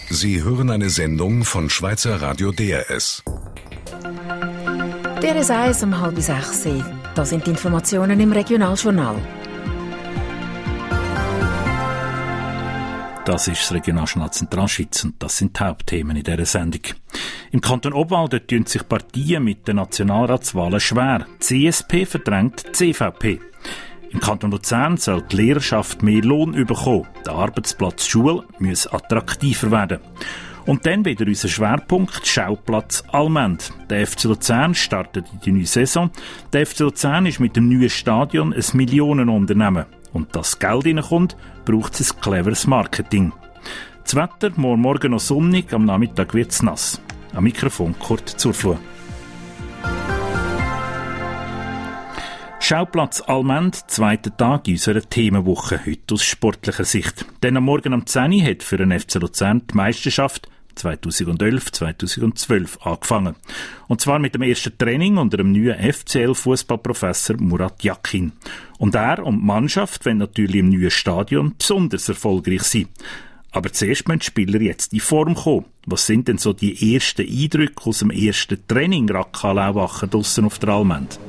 Sie hören eine Sendung von Schweizer Radio DRS. DRS 1 um 5:30. Das sind die Informationen im Regionaljournal. Das ist das Regionaljournal Zentralschweiz und das sind die Hauptthemen in dieser Sendung. Im Kanton Obwalden tun sich Partien mit den Nationalratswahlen schwer. Die CSP verdrängt die CVP. Im Kanton Luzern soll die Lehrerschaft mehr Lohn bekommen. Der Arbeitsplatz Schule muss attraktiver werden. Und dann wieder unser Schwerpunkt, Schauplatz Allmend. Der FC Luzern startet in die neue Saison. Der FC Luzern ist mit dem neuen Stadion ein Millionenunternehmen. Und dass Geld reinkommt, braucht es ein cleveres Marketing. Das Wetter, morgen noch sonnig, am Nachmittag wird es nass. Am Mikrofon Kurt Zurfluh. Schauplatz Allmend, zweiter Tag in unserer Themenwoche, heute aus sportlicher Sicht. Denn am Morgen um 10 Uhr hat für den FC Luzern die Meisterschaft 2011-2012 angefangen. Und zwar mit dem ersten Training unter dem neuen FCL-Fußballprofessor Murat Yakin. Und er und die Mannschaft wollen natürlich im neuen Stadion besonders erfolgreich sein. Aber zuerst müssen die Spieler jetzt in Form kommen. Was sind denn so die ersten Eindrücke aus dem ersten Training Racca-Lauwachen draussen auf der Allmend?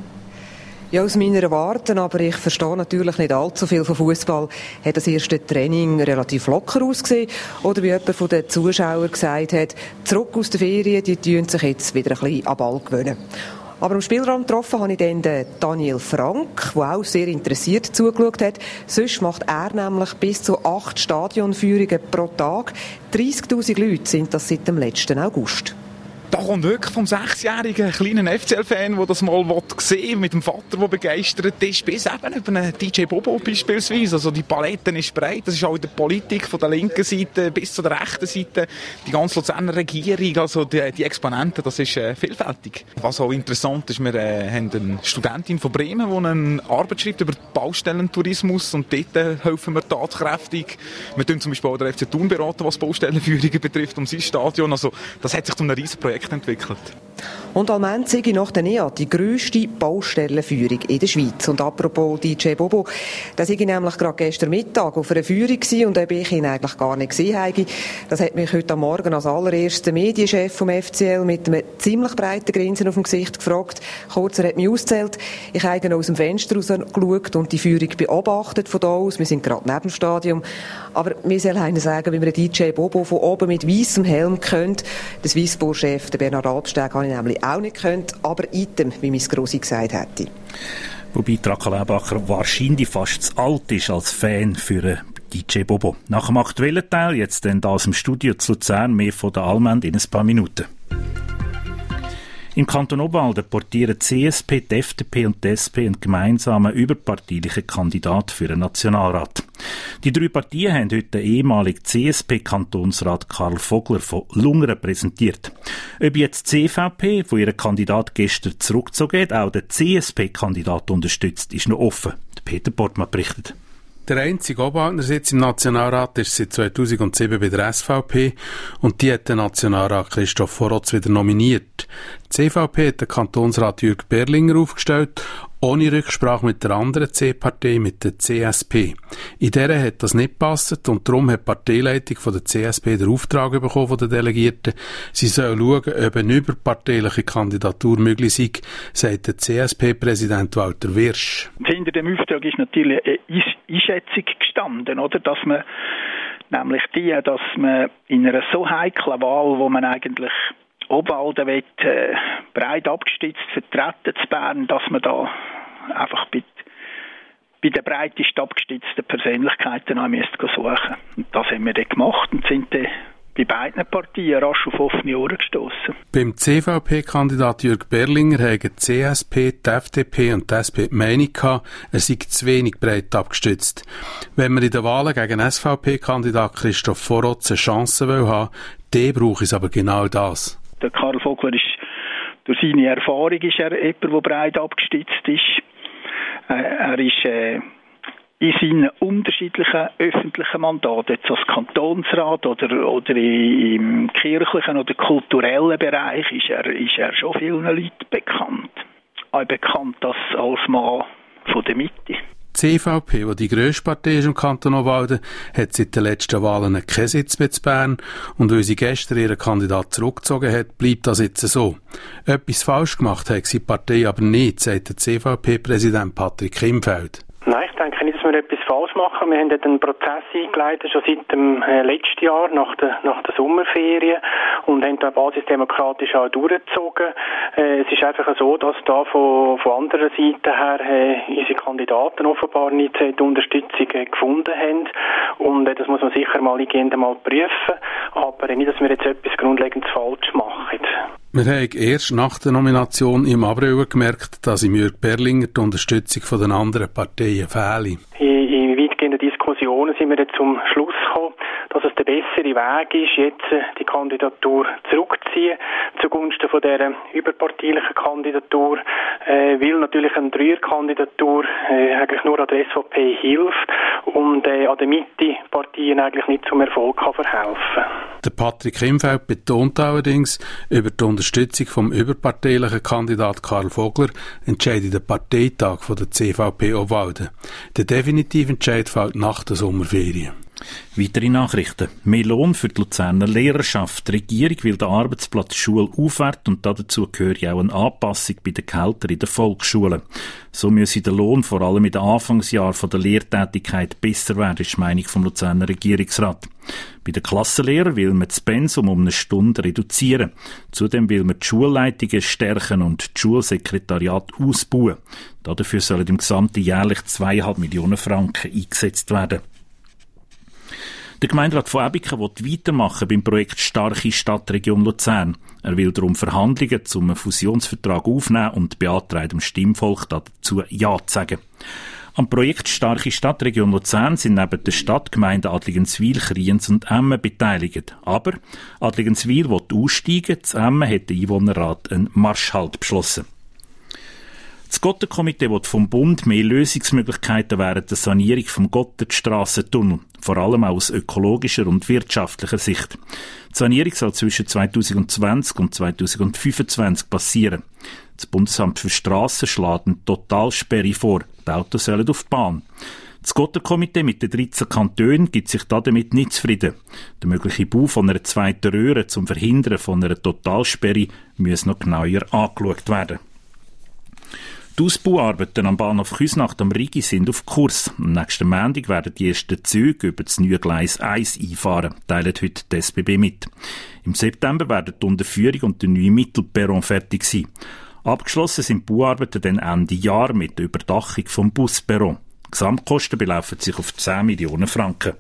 Ja, aus meiner Warte, aber ich verstehe natürlich nicht allzu viel von Fußball, hat das erste Training relativ locker ausgesehen. Oder wie jemand von den Zuschauern gesagt hat, zurück aus der Ferien, die tun sich jetzt wieder ein bisschen an Ball gewöhnen. Aber am Spielraum getroffen habe ich dann den Daniel Frank, der auch sehr interessiert zugeschaut hat. Sonst macht er nämlich bis zu 8 Stadionführungen pro Tag. 30'000 Leute sind das seit dem letzten August. Da kommt wirklich vom 6-jährigen kleinen FCL-Fan, der das mal sehen will, mit dem Vater, der begeistert ist, bis eben über einen DJ Bobo beispielsweise. Also die Palette ist breit, das ist auch in der Politik von der linken Seite bis zur rechten Seite, die ganze Luzerner Regierung, also die Exponenten, das ist vielfältig. Was auch interessant ist, wir haben eine Studentin von Bremen, die eine Arbeit schreibt über Baustellentourismus und dort helfen wir tatkräftig. Wir tun zum Beispiel auch der FC Thun beraten, was Baustellenführungen betrifft, um sein Stadion. Also das hat sich zu einem riesen Projekt entwickelt. Und Allmend sei nach der NEA die grösste Baustellenführung in der Schweiz. Und apropos DJ Bobo, da sei ich nämlich gerade gestern Mittag auf einer Führung gewesen und ob ich ihn eigentlich gar nicht gesehen habe. Das hat mich heute Morgen als allererster Medienchef vom FCL mit einem ziemlich breiten Grinsen auf dem Gesicht gefragt. Kurz, er hat mich ausgezählt. Ich habe dann aus dem Fenster raus geschaut und die Führung beobachtet von da aus. Wir sind gerade neben dem Stadion. Aber mir soll einer sagen, wie man DJ Bobo von oben mit weissem Helm kennt. Der Swissborg-Chef, der Bernhard Albsteg, habe ich nämlich auch nicht gekannt, aber item, wie mein Grossi gesagt hätte. Wobei Racca-Lauwacher wahrscheinlich fast zu alt ist als Fan für DJ Bobo. Nach dem aktuellen Teil, jetzt dann da aus dem Studio zu Luzern, mehr von der Allmend in ein paar Minuten. Im Kanton Obwalden portieren die CSP, die FDP und die SP einen gemeinsamen überparteilichen Kandidat für den Nationalrat. Die 3 Partien haben heute den ehemaligen CSP-Kantonsrat Karl Vogler von Lungern präsentiert. Ob jetzt die CVP, wo ihren Kandidat gestern zurückgezogen hat, auch den CSP-Kandidat unterstützt, ist noch offen. Peter Portmann berichtet. Der einzige Obwaldner-Sitz im Nationalrat ist seit 2007 bei der SVP und die hat der Nationalrat Christoph Vorotz wieder nominiert. Die CVP hat den Kantonsrat Jürg Berlinger aufgestellt, ohne Rücksprache mit der anderen C-Partei, mit der CSP. In der hat das nicht gepasst und darum hat die Parteileitung von der CSP den Auftrag bekommen von den Delegierten. Sie sollen schauen, ob eine überparteiliche Kandidatur möglich sei, sagt der CSP-Präsident Walter Wirsch. Hinter dem Auftrag ist natürlich eine Einschätzung gestanden, oder? Dass man in einer so heiklen Wahl, wo man eigentlich Obwalden will, breit abgestützt vertreten zu Bern, dass man da einfach bei den breitest abgestützten Persönlichkeiten suchen müsste. Und das haben wir dann gemacht und sind dann bei beiden Partien rasch auf offene Ohren gestossen. Beim CVP-Kandidat Jürg Berlinger haben die CSP, die FDP und die SP die Meinung gehabt, er sei zu wenig breit abgestützt. Wenn man in den Wahlen gegen SVP-Kandidat Christoph Vorotz eine Chance haben will, dann braucht es aber genau das. Der Karl Vogler ist, durch seine Erfahrung ist er jemand, der breit abgestützt ist. Er ist in seinen unterschiedlichen öffentlichen Mandaten, jetzt als Kantonsrat oder im kirchlichen oder kulturellen Bereich, ist er schon vielen Leuten bekannt. Auch bekannt als Mann von der Mitte. Die CVP, die die grösste Partei ist im Kanton Obwalden, hat seit den letzten Wahlen keinen Sitz mehr in Bern. Und weil sie gestern ihren Kandidat zurückgezogen hat, bleibt das jetzt so. Etwas falsch gemacht hat sie die Partei aber nicht, sagt der CVP-Präsident Patrick Kimfeld. Nein, ich denke nicht, dass wir etwas falsch machen. Wir haben den Prozess eingeleitet, schon seit dem letzten Jahr, nach der Sommerferien, und haben da basisdemokratisch auch durchgezogen. Es ist einfach so, dass da von anderer Seite her unsere Kandidaten offenbar nicht die Unterstützung gefunden haben. Und das muss man sicher mal prüfen. Aber nicht, dass wir jetzt etwas grundlegend falsch machen. Wir haben erst nach der Nomination im April gemerkt, dass im Jürg Berlinger die Unterstützung von den anderen Parteien fehle. In weitgehenden Diskussionen sind wir jetzt zum Schluss gekommen, dass es der bessere Weg ist, jetzt die Kandidatur zurückzuziehen zugunsten von dieser überparteilichen Kandidatur, weil natürlich eine Dreierkandidatur eigentlich nur an der SVP hilft und an den Mitte-Partien eigentlich nicht zum Erfolg kann verhelfen. Der Patrick Kimfeld betont allerdings, über die Unterstützung vom überparteilichen Kandidat Karl Vogler entscheidet der Parteitag von der CVP Obwalden. Der definitive Entscheid fällt nach der Sommerferien. Weitere Nachrichten. Mehr Lohn für die Luzerner Lehrerschaft. Die Regierung will den Arbeitsplatz Schule aufwerten und dazu gehört auch eine Anpassung bei den Gehältern in den Volksschulen. So müsse der Lohn vor allem in den Anfangsjahren der Lehrtätigkeit besser werden, ist die Meinung vom Luzerner Regierungsrat. Bei den Klassenlehrern will man das Pensum um 1 Stunde reduzieren. Zudem will man die Schulleitungen stärken und das Schulsekretariat ausbauen. Dafür sollen im Gesamten jährlich 2,5 Millionen Franken eingesetzt werden. Der Gemeinderat von Ebiken will weitermachen beim Projekt Starke Stadtregion Luzern. Er will darum Verhandlungen zum Fusionsvertrag aufnehmen und beantragt dem Stimmvolk dazu Ja zu sagen. Am Projekt Starke Stadtregion Luzern sind neben den Stadtgemeinden Adligenswil, Kriens und Emmen beteiligt. Aber Adligenswil will aussteigen, zu Emmen hat der Einwohnerrat einen Marschhalt beschlossen. Das Gottenkomitee will vom Bund mehr Lösungsmöglichkeiten während der Sanierung vom Gottenstrassentunnel, vor allem auch aus ökologischer und wirtschaftlicher Sicht. Die Sanierung soll zwischen 2020 und 2025 passieren. Das Bundesamt für Strassen schlägt eine Totalsperre vor. Die Autos sollen auf die Bahn. Das Gottenkomitee mit den 13 Kantonen gibt sich damit nicht zufrieden. Der mögliche Bau von einer zweiten Röhre zum Verhindern von einer Totalsperre muss noch genauer angeschaut werden. Die Ausbauarbeiten am Bahnhof Küsnacht am Rigi sind auf Kurs. Am nächsten Montag werden die ersten Züge über das neue Gleis 1 einfahren, teilt heute die SBB mit. Im September werden die Unterführung und der neue Mittelperron fertig sein. Abgeschlossen sind die Bauarbeiten dann Ende Jahr mit der Überdachung vom Busperron. Die Gesamtkosten belaufen sich auf 10 Millionen Franken.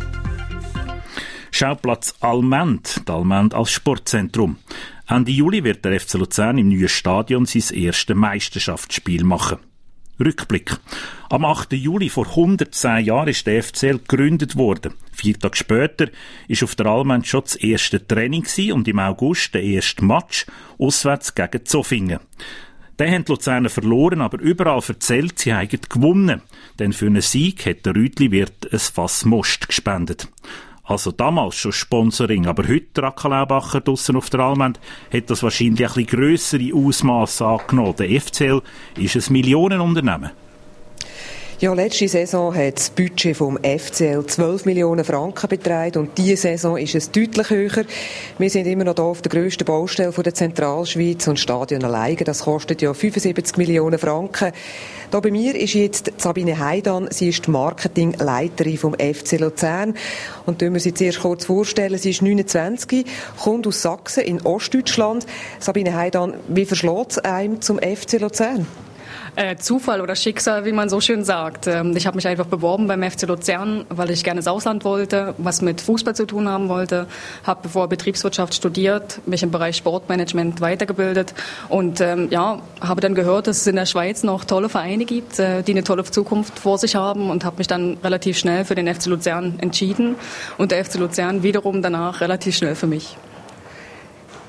Schauplatz Allmend, die Allmend als Sportzentrum. Ende Juli wird der FC Luzern im neuen Stadion sein erstes Meisterschaftsspiel machen. Rückblick. Am 8. Juli vor 110 Jahren ist der FCL gegründet worden. 4 Tage später ist auf der Allmend schon das erste Training und im August der erste Match auswärts gegen Zofingen. Den haben die Luzerner verloren, aber überall erzählt, sie haben gewonnen. Denn für einen Sieg hat der Rütli-Wirt ein Fass Most gespendet. Also damals schon Sponsoring, aber heute, der Ackerlaubacher draussen auf der Allmend, hat das wahrscheinlich ein bisschen grössere Ausmaße angenommen. Der FCL ist ein Millionenunternehmen. Ja, letzte Saison hat das Budget vom FCL 12 Millionen Franken betragen und diese Saison ist es deutlich höher. Wir sind immer noch hier auf der grössten Baustelle der Zentralschweiz und das Stadion alleine, das kostet ja 75 Millionen Franken. Da bei mir ist jetzt Sabine Heidan, sie ist die Marketingleiterin vom FC Luzern und wir sie zuerst kurz vorstellen. Sie ist 29, kommt aus Sachsen in Ostdeutschland. Sabine Heidan, wie verschlägt es einem zum FC Luzern? Zufall oder Schicksal, wie man so schön sagt. Ich habe mich einfach beworben beim FC Luzern, weil ich gerne ins Ausland wollte, was mit Fußball zu tun haben wollte. Habe bevor Betriebswirtschaft studiert, mich im Bereich Sportmanagement weitergebildet und habe dann gehört, dass es in der Schweiz noch tolle Vereine gibt, die eine tolle Zukunft vor sich haben und habe mich dann relativ schnell für den FC Luzern entschieden und der FC Luzern wiederum danach relativ schnell für mich.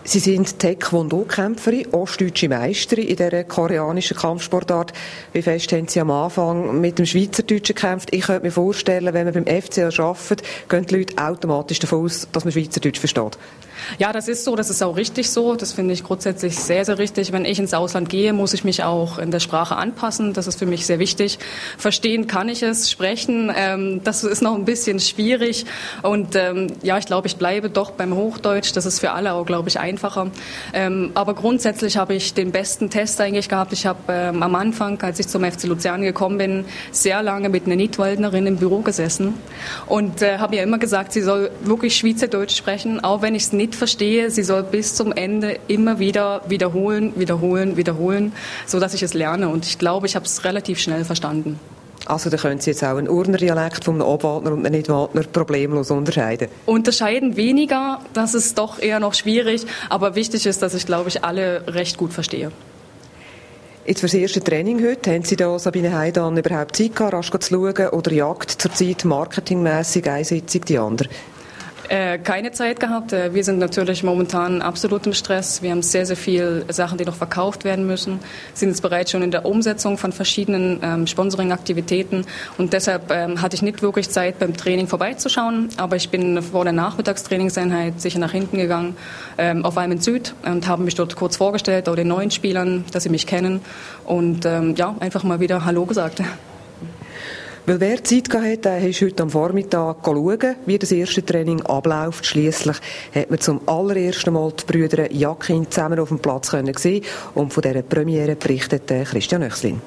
Sie sind Taekwondo-Kämpferin, ostdeutsche Meisterin in dieser koreanischen Kampfsportart. Wie fest haben Sie am Anfang mit dem Schweizerdeutschen gekämpft? Ich könnte mir vorstellen, wenn man beim FCA arbeitet, gehen die Leute automatisch davon aus, dass man Schweizerdeutsch versteht. Ja, das ist so, das ist auch richtig so. Das finde ich grundsätzlich sehr, sehr richtig. Wenn ich ins Ausland gehe, muss ich mich auch in der Sprache anpassen. Das ist für mich sehr wichtig. Verstehen kann ich es, sprechen, das ist noch ein bisschen schwierig. Und ich glaube, ich bleibe doch beim Hochdeutsch. Das ist für alle auch, glaube ich, einfacher. Aber grundsätzlich habe ich den besten Test eigentlich gehabt. Ich habe am Anfang, als ich zum FC Luzern gekommen bin, sehr lange mit einer Nidwaldnerin im Büro gesessen und habe ihr immer gesagt, sie soll wirklich Schweizerdeutsch sprechen, auch wenn ich es nicht verstehe. Sie soll bis zum Ende immer wieder wiederholen, so dass ich es lerne. Und ich glaube, ich habe es relativ schnell verstanden. Also da können Sie jetzt auch einen Urner Dialekt von einem Obwaldner und einem Nidwaldner problemlos unterscheiden? Unterscheiden weniger, das ist doch eher noch schwierig. Aber wichtig ist, dass ich, glaube ich, alle recht gut verstehe. Jetzt für das erste Training heute, haben Sie da, Sabine Heidan, überhaupt Zeit gehabt, rasch zu schauen, oder jagt zurzeit marketingmässig eine Sitzung die andere? Keine Zeit gehabt. Wir sind natürlich momentan absolut im Stress. Wir haben sehr, sehr viele Sachen, die noch verkauft werden müssen. Sind jetzt bereits schon in der Umsetzung von verschiedenen Sponsoring-Aktivitäten. Und deshalb hatte ich nicht wirklich Zeit, beim Training vorbeizuschauen. Aber ich bin vor der Nachmittagstrainingseinheit sicher nach hinten gegangen, auf Almen Süd, und habe mich dort kurz vorgestellt, auch den neuen Spielern, dass sie mich kennen. Und einfach mal wieder Hallo gesagt. Weil wer Zeit gehabt hat, ist heute am Vormittag schauen, wie das erste Training abläuft. Schliesslich hat man zum allerersten Mal die Brüder Jakin zusammen auf dem Platz sehen, und von dieser Premiere berichtet Christian Oechslin.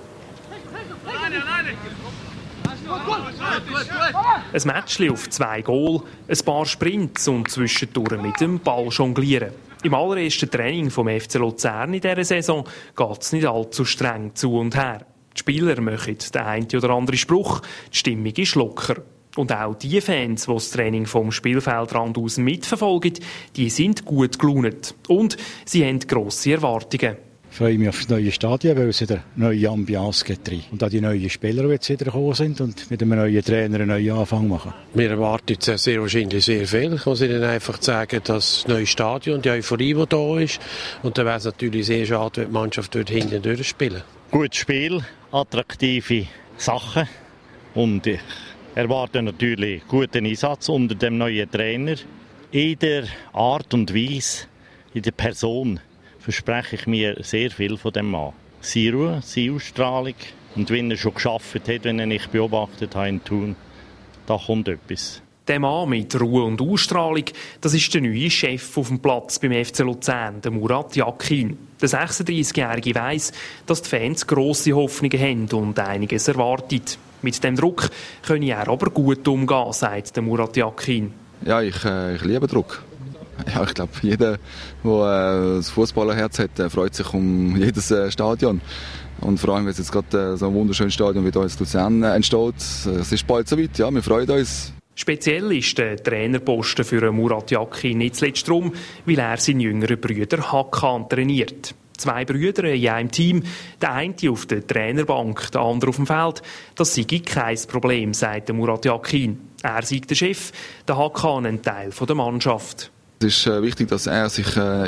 Ein Matchli auf 2 Goal, ein paar Sprints und zwischendurch mit dem Ball jonglieren. Im allerersten Training vom FC Luzern in dieser Saison geht es nicht allzu streng zu und her. Die Spieler machen den einen oder anderen Spruch, die Stimmung ist locker. Und auch die Fans, die das Training vom Spielfeldrand aus mitverfolgen, die sind gut gelaunt. Und sie haben grosse Erwartungen. Ich freue mich auf das neue Stadion, weil es eine neue Ambiance gibt. Und auch die neuen Spieler, die jetzt wieder gekommen sind und mit einem neuen Trainer einen neuen Anfang machen. Wir erwarten jetzt sehr wahrscheinlich sehr viel. Ich muss Ihnen einfach sagen, dass das neue Stadion, die Euphorie, die da ist. Und dann wäre es natürlich sehr schade, wenn die Mannschaft dort hinten durchspielen. Gutes Spiel, attraktive Sachen. Und ich erwarte natürlich guten Einsatz unter dem neuen Trainer. In der Art und Weise, in der Person, verspreche ich mir sehr viel von dem Mann. Seine Ruhe, seine Ausstrahlung und wenn er schon gearbeitet hat, wenn er nicht beobachtet hat in Thun, da kommt etwas. Der Mann mit Ruhe und Ausstrahlung, das ist der neue Chef auf dem Platz beim FC Luzern, der Murat Yakin. Der 36-Jährige weiss, dass die Fans grosse Hoffnungen haben und einiges erwartet. Mit dem Druck könne er aber gut umgehen, sagt der Murat Yakin. Ja, ich liebe Druck. Ja, ich glaube, jeder, der das Fußballerherz hat, freut sich um jedes Stadion. Und vor allem, wenn jetzt gerade so ein wunderschönes Stadion wie hier in Luzern entsteht, es ist bald soweit, ja, wir freuen uns. Speziell ist der Trainerposten für Murat Yakin nicht zuletzt darum, weil er seinen jüngeren Bruder Hakan trainiert. 2 Brüder in einem Team, der eine auf der Trainerbank, der andere auf dem Feld. Das sei kein Problem, sagt Murat Yakin. Er sei der Chef, der Hakan ein Teil der Mannschaft. Es ist wichtig, dass er sich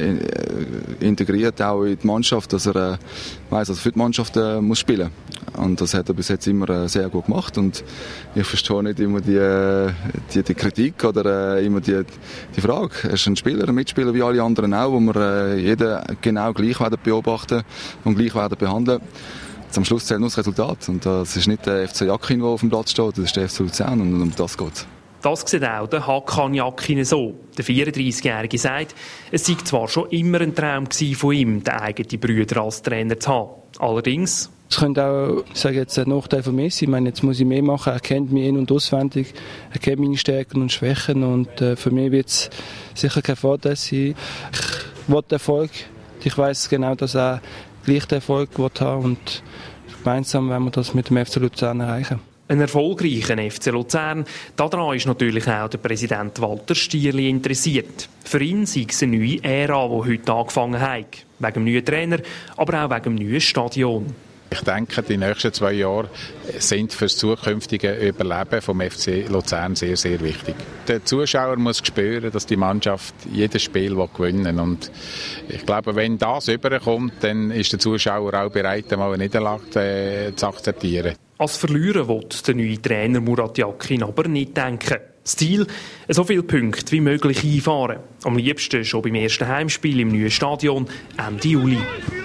integriert auch in die Mannschaft, dass er weiss, dass er für die Mannschaft muss spielen. Und das hat er bis jetzt immer sehr gut gemacht. Und ich verstehe nicht immer die Kritik oder immer die Frage. Er ist ein Spieler, ein Mitspieler wie alle anderen auch, wo wir jeden genau gleich werden beobachten und gleich werden behandeln. Am Schluss zählt nur das Resultat. Und das ist nicht der FC Yakin, der auf dem Platz steht, das ist der FC Luzern und um das geht es. Das sieht auch der Hakan Yakin so. Der 34-Jährige sagt, es sei zwar schon immer ein Traum von ihm, den eigenen Brüder als Trainer zu haben. Allerdings... Es könnte auch, sage jetzt, ein Nachteil von mir sein. Ich meine, jetzt muss ich mehr machen. Er kennt mich in- und auswendig. Er kennt meine Stärken und Schwächen. Und für mich wird es sicher kein Vorteil sein. Ich will Erfolg. Ich weiss genau, dass er gleich den Erfolg haben will. Und gemeinsam werden wir das mit dem FC Luzern erreichen. Ein erfolgreicher FC Luzern, daran ist natürlich auch der Präsident Walter Stierli interessiert. Für ihn sei es eine neue Ära, die heute angefangen hat. Wegen dem neuen Trainer, aber auch wegen dem neuen Stadion. Ich denke, die nächsten 2 Jahre sind für das zukünftige Überleben vom FC Luzern sehr, sehr wichtig. Der Zuschauer muss spüren, dass die Mannschaft jedes Spiel gewinnen will. Und ich glaube, wenn das überkommt, dann ist der Zuschauer auch bereit, einmal eine Niederlage zu akzeptieren. Als Verlierer will der neue Trainer Murat Yakin aber nicht denken. Das Ziel, so viele Punkte wie möglich einfahren. Am liebsten schon beim ersten Heimspiel im neuen Stadion Ende Juli.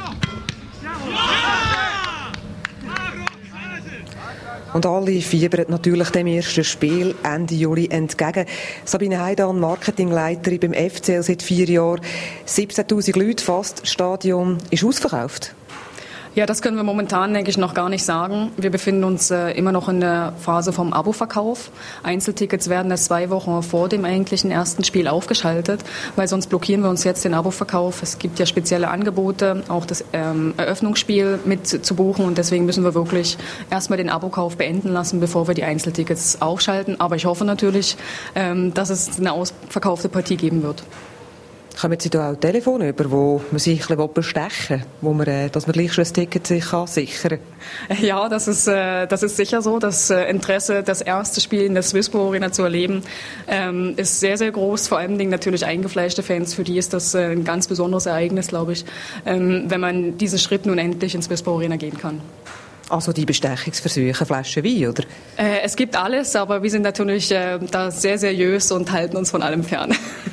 Und alle fiebern natürlich dem ersten Spiel Ende Juli entgegen. Sabine Heidan, Marketingleiterin beim FCL seit 4 Jahren. 17'000 Leute fast, das Stadion ist ausverkauft. Ja, das können wir momentan, denke ich, noch gar nicht sagen. Wir befinden uns immer noch in der Phase vom Abo-Verkauf. Einzeltickets werden erst 2 Wochen vor dem eigentlichen ersten Spiel aufgeschaltet, weil sonst blockieren wir uns jetzt den Abo-Verkauf. Es gibt ja spezielle Angebote, auch das Eröffnungsspiel mit zu buchen und deswegen müssen wir wirklich erstmal den Abokauf beenden lassen, bevor wir die Einzeltickets aufschalten. Aber ich hoffe natürlich, dass es eine ausverkaufte Partie geben wird. Kommen Sie da auch Telefone über, wo man sich ein bisschen bestechen will, dass man gleich schon ein Ticket sich sichern kann? Ja, das ist sicher so. Das Interesse, das erste Spiel in der Swissball Arena zu erleben, ist sehr, sehr groß. Vor allem natürlich eingefleischte Fans, für die ist das ein ganz besonderes Ereignis, glaube ich, wenn man diesen Schritt nun endlich in Swissball Arena gehen kann. Also die Bestechungsversuche, Flaschen Wein, oder? Es gibt alles, aber wir sind natürlich da sehr seriös und halten uns von allem fern.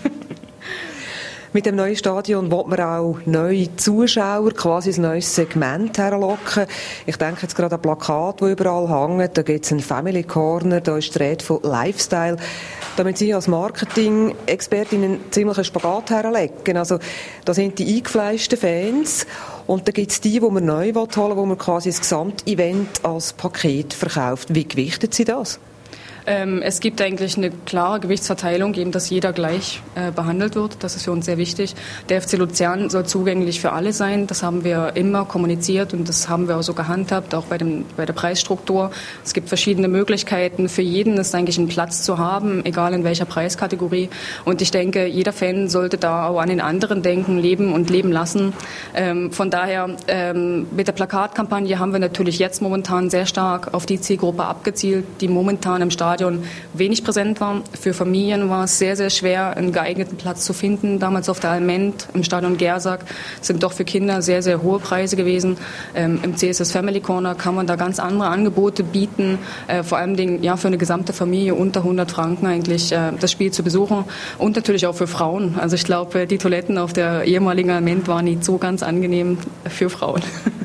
Mit dem neuen Stadion will man auch neue Zuschauer, quasi ein neues Segment herlocken. Ich denke jetzt gerade an Plakate, die überall hängen. Da gibt es einen Family Corner, da ist die Rede von Lifestyle. Damit Sie als Marketing-Expertin einen ziemlichen Spagat herlegen. Also da sind die eingefleischten Fans und da gibt es die man neu holen will, wo man quasi das Gesamtevent als Paket verkauft. Wie gewichtet Sie das? Es gibt eigentlich eine klare Gewichtsverteilung, eben, dass jeder gleich behandelt wird. Das ist für uns sehr wichtig. Der FC Luzern soll zugänglich für alle sein. Das haben wir immer kommuniziert und das haben wir auch so gehandhabt, auch bei der Preisstruktur. Es gibt verschiedene Möglichkeiten. Für jeden ist eigentlich ein Platz zu haben, egal in welcher Preiskategorie. Und ich denke, jeder Fan sollte da auch an den anderen denken, leben und leben lassen. Von daher, mit der Plakatkampagne haben wir natürlich jetzt momentan sehr stark auf die Zielgruppe abgezielt, die momentan im Stadion wenig präsent war. Für Familien war es sehr, sehr schwer, einen geeigneten Platz zu finden. Damals auf der Alment, im Stadion Gersak, sind doch für Kinder sehr, sehr hohe Preise gewesen. Im CSS Family Corner kann man da ganz andere Angebote bieten, vor allem für eine gesamte Familie unter 100 Franken eigentlich das Spiel zu besuchen und natürlich auch für Frauen. Also ich glaube, die Toiletten auf der ehemaligen Alment waren nicht so ganz angenehm für Frauen.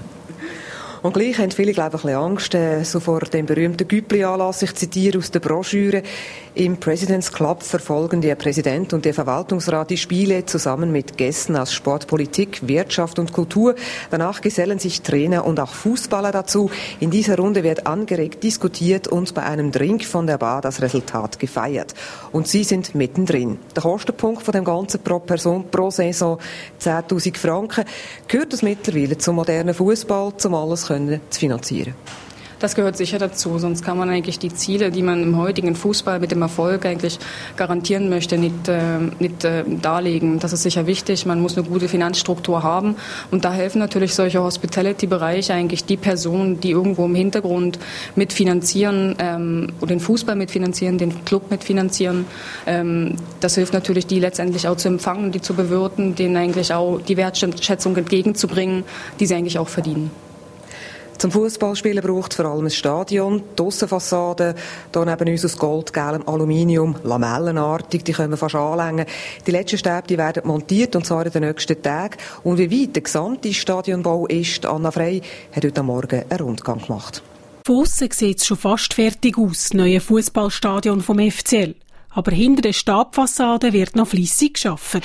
Und gleich haben viele, glaube ich, ein bisschen Angst, so vor dem berühmten Güppli-Anlass. Ich zitiere aus der Broschüre. Im President's Club verfolgen der Präsident und der Verwaltungsrat die Spiele zusammen mit Gästen aus Sport, Politik, Wirtschaft und Kultur. Danach gesellen sich Trainer und auch Fußballer dazu. In dieser Runde wird angeregt diskutiert und bei einem Drink von der Bar das Resultat gefeiert. Und Sie sind mittendrin. Der Kostenpunkt von dem Ganzen pro Person pro Saison 10'000 Franken. Gehört das mittlerweile zum modernen Fußball, zum alles zu finanzieren? Das gehört sicher dazu, sonst kann man eigentlich die Ziele, die man im heutigen Fußball mit dem Erfolg eigentlich garantieren möchte, nicht darlegen. Das ist sicher wichtig, man muss eine gute Finanzstruktur haben und da helfen natürlich solche Hospitality-Bereiche eigentlich die Personen, die irgendwo im Hintergrund mitfinanzieren, den Fußball mitfinanzieren, den Club mitfinanzieren. Das hilft natürlich, die letztendlich auch zu empfangen, die zu bewirten, denen eigentlich auch die Wertschätzung entgegenzubringen, die sie eigentlich auch verdienen. Zum Fußballspielen braucht vor allem ein Stadion, die Aussenfassade, hier neben uns aus goldgelbem Aluminium, lamellenartig, die können wir fast anlängen. Die letzten Stäbe, die werden montiert, und zwar in den nächsten Tagen. Und wie weit der gesamte Stadionbau ist, Anna Frey hat heute Morgen einen Rundgang gemacht. Von aussen sieht es schon fast fertig aus, das neue Fußballstadion vom FCL. Aber hinter der Stabfassade wird noch fleissig gearbeitet.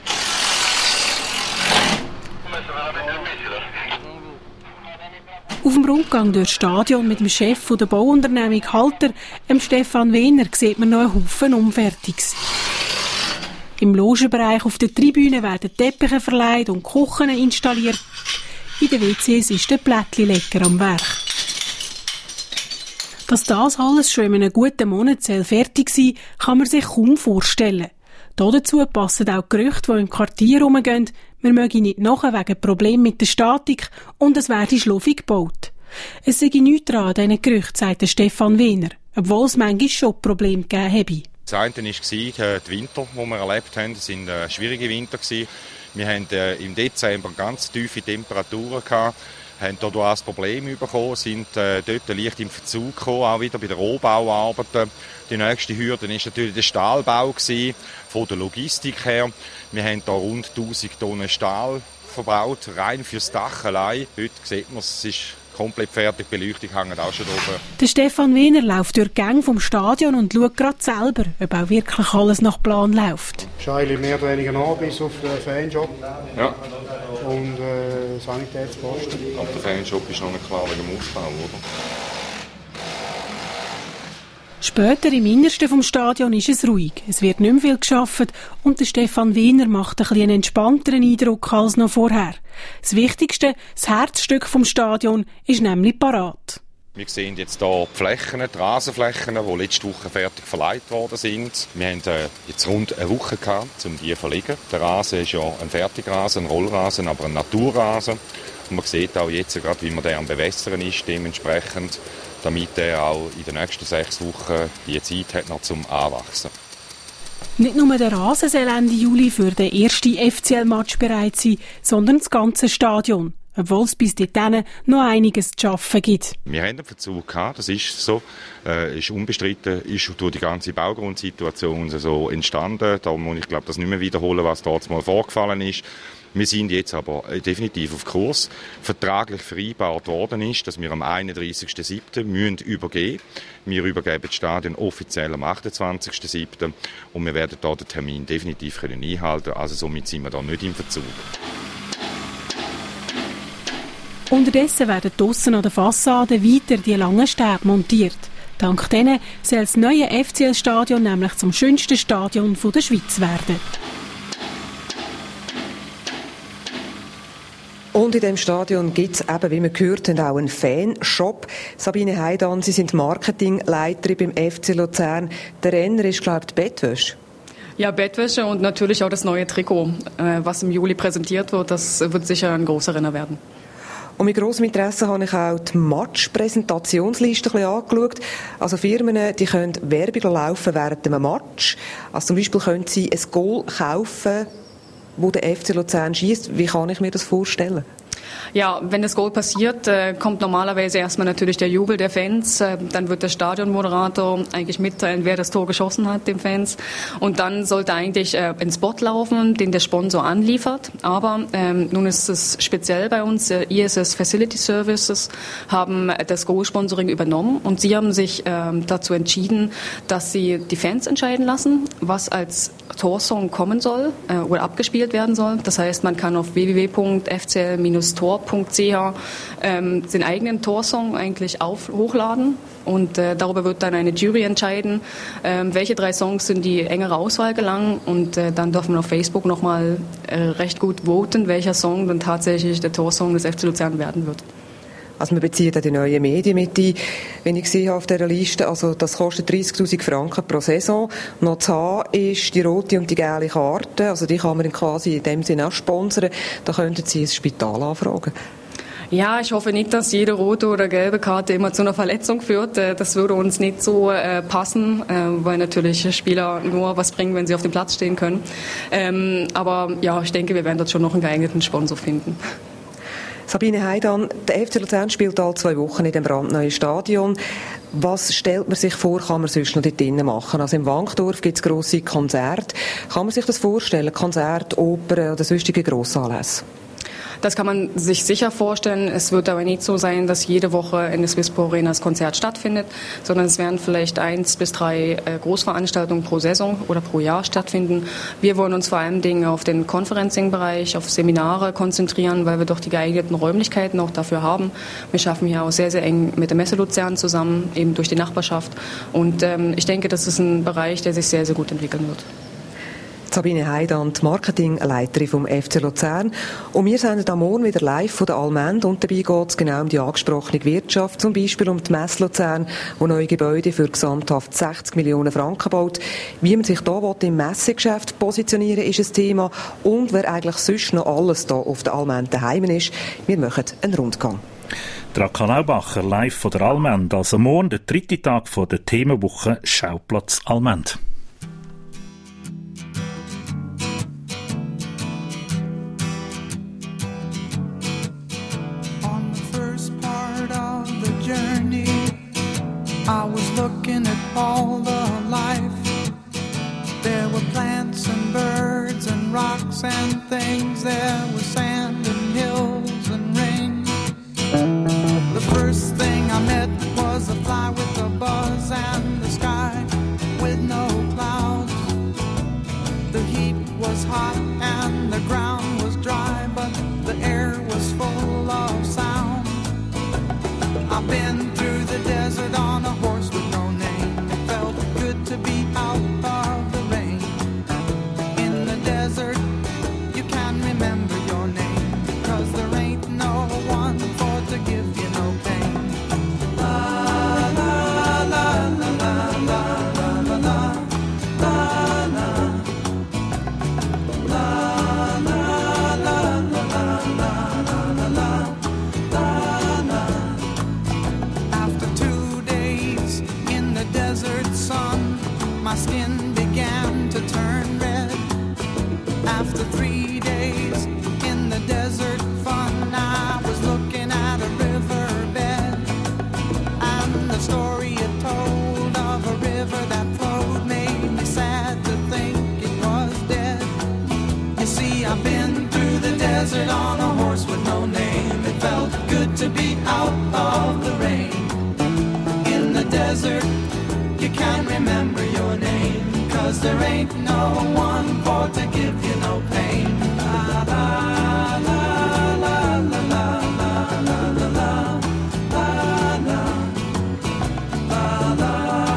Auf dem Rundgang durchs Stadion mit dem Chef der Bauunternehmung Halter, Stefan Wehner, sieht man noch einen Haufen Unfertiges. Im Logenbereich auf der Tribüne werden Teppiche verleiht und Kochen installiert. In den WCs ist der Plättli-Lecker am Werk. Dass das alles schon in einem guten Monat fertig sein soll, kann man sich kaum vorstellen. Dazu passen auch Gerüchte, die im Quartier herumgehen, man möge nicht nachher wegen Problemen mit der Statik und es werde schluffig gebaut. Es sei nichts daran an diesen Gerüchten, sagt Stefan Wehner, obwohl es manchmal schon Probleme gegeben habe. Das eine war die Winter, die wir erlebt haben. Das waren schwierige Winter. Wir hatten im Dezember ganz tiefe Temperaturen gehabt, haben dort auch ein Problem bekommen, sind dort leicht im Verzug gekommen, auch wieder bei den Rohbauarbeiten. Die nächste Hürde war natürlich der Stahlbau gewesen, von der Logistik her. Wir haben hier rund 1000 Tonnen Stahl verbaut, rein fürs Dach allein. Heute sieht man, es ist komplett fertig, die Beleuchtung hängt auch schon oben. Der Stefan Wehner läuft durch die Gänge vom Stadion und schaut gerade selber, ob auch wirklich alles nach Plan läuft. Es ist eigentlich mehr oder weniger an, bis auf den Fanshop. Ja. Und Sanitätsposten. Aber der Fanshop ist noch nicht klar wegen dem Ausbau, oder? Später im Innersten vom Stadion ist es ruhig. Es wird nicht mehr viel gearbeitet und der Stefan Wehner macht ein bisschen einen entspannteren Eindruck als noch vorher. Das Wichtigste, das Herzstück vom Stadion, ist nämlich parat. Wir sehen jetzt hier die Flächen, die Rasenflächen, die letzte Woche fertig verleiht worden sind. Wir haben jetzt rund eine Woche gehabt, um die zu verlegen. Der Rasen ist ja ein Fertigrasen, ein Rollrasen, aber ein Naturrasen. Und man sieht auch jetzt gerade, wie man den am Bewässern ist, dementsprechend, damit er auch in den nächsten 6 Wochen die Zeit hat noch zum Anwachsen. Nicht nur der Rasen soll Ende Juli für den ersten FCL-Match bereit sein, sondern das ganze Stadion. Obwohl es bis dahin noch einiges zu arbeiten gibt. Wir haben einen Verzug gehabt, das ist so, ist unbestritten, ist durch die ganze Baugrundsituation so entstanden. Da muss ich glaube das nicht mehr wiederholen, was dort mal vorgefallen ist. Wir sind jetzt aber definitiv auf Kurs. Vertraglich vereinbart worden ist, dass wir am 31.07. übergeben müssen. Wir übergeben das Stadion offiziell am 28.07. und wir werden da den Termin definitiv einhalten können. Also somit sind wir da nicht im Verzug. Unterdessen werden draussen an der Fassade weiter die langen Stäbe montiert. Dank denen soll das neue FCL-Stadion nämlich zum schönsten Stadion der Schweiz werden. Und in diesem Stadion gibt es eben, wie wir gehört haben, auch einen Fanshop. Sabine Heidan, Sie sind Marketingleiterin beim FC Luzern. Der Renner ist, glaube ich, die Bettwäsche. Ja, Bettwäsche und natürlich auch das neue Trikot, was im Juli präsentiert wird. Das wird sicher ein großer Renner werden. Und mit grossem Interesse habe ich auch die Match-Präsentationsliste ein bisschen angeschaut. Also Firmen, die können Werbung laufen während einem Match. Also zum Beispiel können sie ein Goal kaufen, wo der FC Luzern schießt. Wie kann ich mir das vorstellen? Ja, wenn das Goal passiert, kommt normalerweise erstmal natürlich der Jubel der Fans. Dann wird der Stadionmoderator eigentlich mitteilen, wer das Tor geschossen hat, den Fans. Und dann sollte eigentlich ein Spot laufen, den der Sponsor anliefert. Aber nun ist es speziell bei uns, ISS Facility Services haben das Goal-Sponsoring übernommen. Und sie haben sich dazu entschieden, dass sie die Fans entscheiden lassen, was als Torsong kommen soll oder abgespielt werden soll. Das heißt, man kann auf www.fcl-tor.ch den eigenen Torsong eigentlich hochladen und darüber wird dann eine Jury entscheiden, welche 3 Songs in die engere Auswahl gelangen und dann darf man auf Facebook nochmal recht gut voten, welcher Song dann tatsächlich der Torsong des FC Luzern werden wird. Also man bezieht auch die neuen Medien mit ein. Wenn ich sehe auf dieser Liste, also das kostet 30'000 Franken pro Saison. Noch zu haben ist die rote und die gelbe Karte. Also die kann man quasi in dem Sinne auch sponsern. Da könnten Sie ein Spital anfragen. Ja, ich hoffe nicht, dass jede rote oder gelbe Karte immer zu einer Verletzung führt. Das würde uns nicht so passen, weil natürlich Spieler nur was bringen, wenn sie auf dem Platz stehen können. Aber ja, ich denke, wir werden dort schon noch einen geeigneten Sponsor finden. Sabine Heidan, der FC Luzern spielt alle 2 Wochen in dem brandneuen Stadion. Was stellt man sich vor, kann man sonst noch dort drinnen machen? Also im Wankdorf gibt es grosse Konzerte. Kann man sich das vorstellen? Konzerte, Opern oder sonstige Grossanlässe? Das kann man sich sicher vorstellen. Es wird aber nicht so sein, dass jede Woche in der Swisspor Arena das Konzert stattfindet, sondern es werden vielleicht 1 bis 3 Großveranstaltungen pro Saison oder pro Jahr stattfinden. Wir wollen uns vor allem auf den Conferencing-Bereich, auf Seminare konzentrieren, weil wir doch die geeigneten Räumlichkeiten auch dafür haben. Wir schaffen hier auch sehr, sehr eng mit der Messe Luzern zusammen, eben durch die Nachbarschaft. Und ich denke, das ist ein Bereich, der sich sehr, sehr gut entwickeln wird. Sabine Heidan, die Marketingleiterin vom FC Luzern. Und wir sind am Morgen wieder live von der Allmende und dabei geht es genau um die angesprochene Wirtschaft, zum Beispiel um die Messe Luzern, die neue Gebäude für gesamthaft 60 Millionen Franken baut. Wie man sich da im Messegeschäft positionieren ist ein Thema und wer eigentlich sonst noch alles da auf der Allmende daheim ist. Wir machen einen Rundgang. Raka Laubacher live von der Allmend, also morgen der 3. Tag von der Themenwoche Schauplatz Allmend. On the first part of the journey, I was looking at all the life. There were plants and birds and rocks and things. There was sand and hills and rain. The first thing I met was a fly with a buzz and the sky with no clouds. The heat was hot and the ground was dry, but the air was full of sound. I've been through the desert on a horse with no name. It felt good to be out of the rain. In the desert, you can remember your name, 'cause there ain't no one for to give you no pain. La la la la la la la la la la la la la. After 2 days in the desert sun, my skin began to turn red. After 3 days in the desert fun, I was looking at a riverbed, and the story it told of a river that flowed made me sad to think it was dead. You see, I've been through the desert on a horse with no name. It felt good to be out of the rain. In the desert, you can't remember your name, 'cause there ain't no one for to give you no pain. La la la la la la la la la la la la la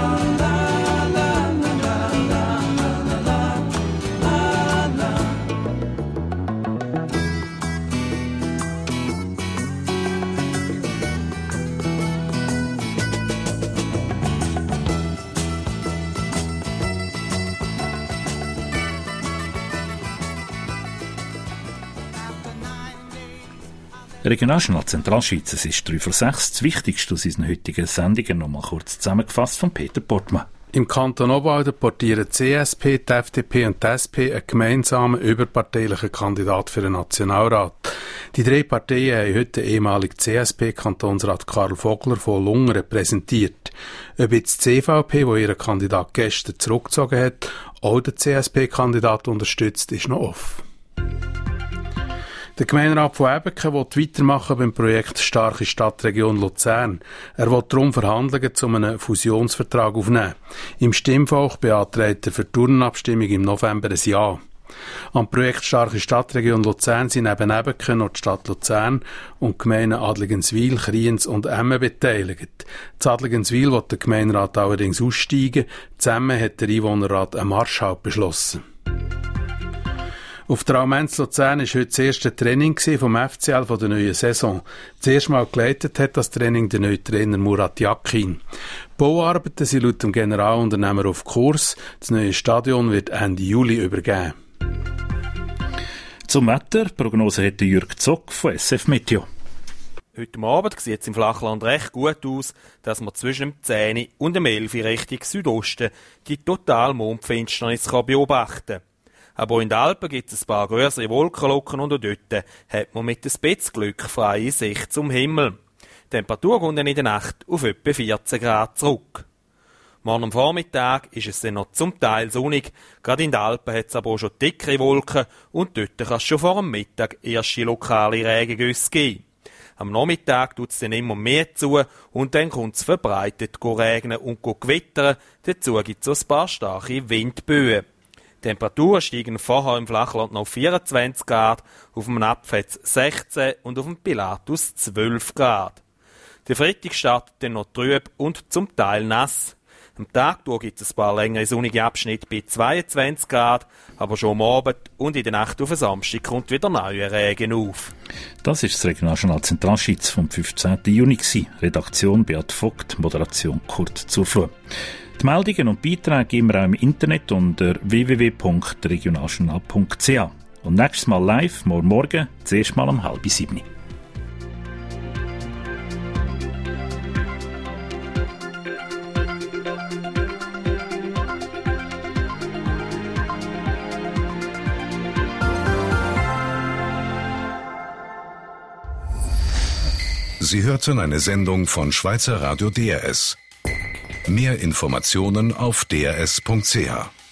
Regionaljournal Zentralschweiz, es ist 3:06. Das Wichtigste aus unseren heutigen Sendungen noch mal kurz zusammengefasst von Peter Portmann. Im Kanton Obwalden portieren die CSP, die FDP und die SP einen gemeinsamen überparteilichen Kandidat für den Nationalrat. Die 3 Parteien haben heute den ehemaligen CSP-Kantonsrat Karl Vogler von Lungen repräsentiert. Ob jetzt die CVP, wo ihren Kandidat gestern zurückgezogen hat, auch den CSP-Kandidat unterstützt, ist noch offen. Der Gemeinderat von Ebenken will weitermachen beim Projekt Starke Stadtregion Luzern. Er will darum Verhandlungen zu einem Fusionsvertrag aufnehmen. Im Stimmvolk beantragt er für die Urnenabstimmung im November ein Ja. Am Projekt Starke Stadtregion Luzern sind neben Ebenken noch die Stadt Luzern und die Gemeinden Adligenswil, Kriens und Emmen beteiligt. Das Adligenswil will der Gemeinderat allerdings aussteigen. Zusammen hat der Einwohnerrat einen Marschhalt beschlossen. Auf der Almenz Luzern war heute das erste Training vom FCL von der neuen Saison. Das erste Mal geleitet hat das Training der neue Trainer Murat Yakin. Die Bauarbeiten sind laut dem Generalunternehmer auf Kurs. Das neue Stadion wird Ende Juli übergeben. Zum Wetter, Prognose hat Jürg Zock von SF Meteo. Heute Abend sieht es im Flachland recht gut aus, dass man zwischen dem 10 und dem 11 Richtung Südosten die totale Mondfinsternis beobachten kann. Aber in den Alpen gibt es ein paar größere Wolkenlocken und auch dort hat man mit ein bisschen Glück freie Sicht zum Himmel. Die Temperatur kommt dann in der Nacht auf etwa 14 Grad zurück. Morgen am Vormittag ist es dann noch zum Teil sonnig. Gerade in den Alpen hat es aber auch schon dickere Wolken und dort kann es schon vor dem Mittag erste lokale Regengüsse geben. Am Nachmittag tut es dann immer mehr zu und dann kommt es verbreitet regnen und gewittern. Dazu gibt es ein paar starke Windböen. Die Temperaturen steigen vorher im Flachland noch auf 24 Grad, auf dem Napf 16 und auf dem Pilatus 12 Grad. Der Freitag startet dann noch trüb und zum Teil nass. Am Tag gibt es ein paar längere sonnige Abschnitte bei 22 Grad, aber schon am Abend und in der Nacht auf den Samstag kommt wieder neuer Regen auf. Das ist das Regionaljournal Zentralschweiz vom 15. Juni. Redaktion Beat Vogt, Moderation Kurt Zufluh. Die Meldungen und Beiträge immer auch im Internet unter www.regionaljournal.ch. Und nächstes Mal live, morgen, zuerst mal um 6:30. Sie hörten eine Sendung von Schweizer Radio DRS. Mehr Informationen auf drs.ch.